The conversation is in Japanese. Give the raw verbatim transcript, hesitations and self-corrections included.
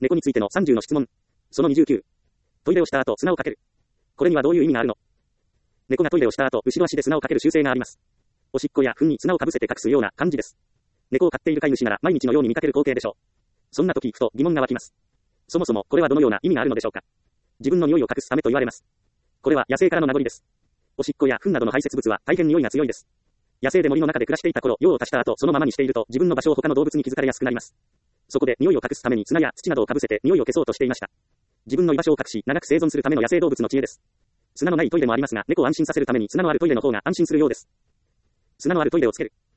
猫についてのさんじゅうの質問。そのにじゅうきゅう。トイレをした後、砂をかける。これにはどういう意味があるの？猫がトイレをした後、後ろ足で砂をかける習性があります。おしっこや糞に砂をかぶせて隠すような感じです。猫を飼っている飼い主なら毎日のように見かける光景でしょう。そんな時、ふと疑問が湧きます。そもそもこれはどのような意味があるのでしょうか。自分の匂いを隠すためと言われます。これは野生からの名残です。おしっこや糞などの排泄物は大変匂いが強いです。野生で森の中で暮らしていた頃、用を足した後、そのままにしていると自分の場所を他の動物に気づかれやすくなります。そこで匂いを隠すために砂や土などをかぶせて匂いを消そうとしていました。自分の居場所を隠し、長く生存するための野生動物の知恵です。砂のないトイレもありますが、猫を安心させるために砂のあるトイレの方が安心するようです。砂のあるトイレをつける。